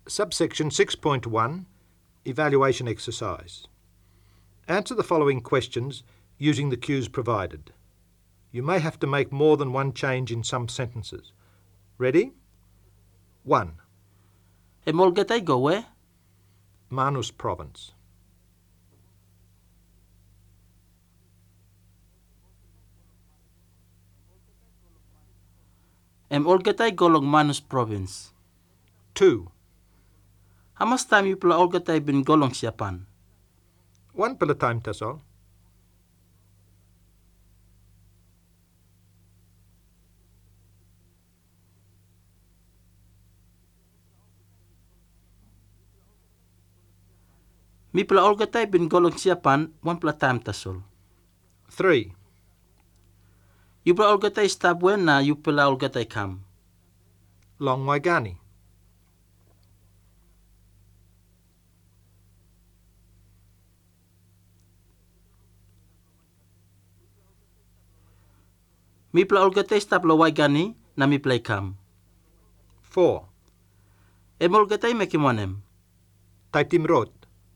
Subsection 6.1, Evaluation Exercise. Answer the following questions using the cues provided. You may have to make more than one change in some sentences. Ready? 1. Emolgatay gowe? Manus Province. Emolgatay golong Manus Province. 2. How much time you pala olgatay bin golong siapan? 1 pala time tasol. Mi pala olgatay bin golong siapan, one pala time tasol. 3. You pala olgatay stabwen na you pala olgatay kam. Long Waigani. 'Mi pala olgatay stab laway gani na mi play kam. 4. Emolgatay mekimonem. Taitim Road.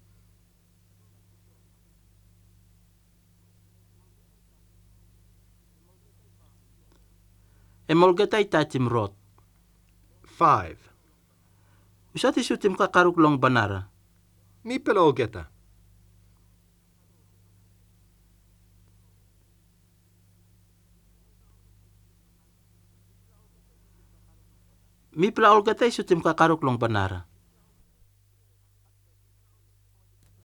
'Emolgatay tatim rot. 5. Usat isutim kakaruk long banara. Mi pala Olgeta. Mi pala olgatay sutim kakaruk long banara.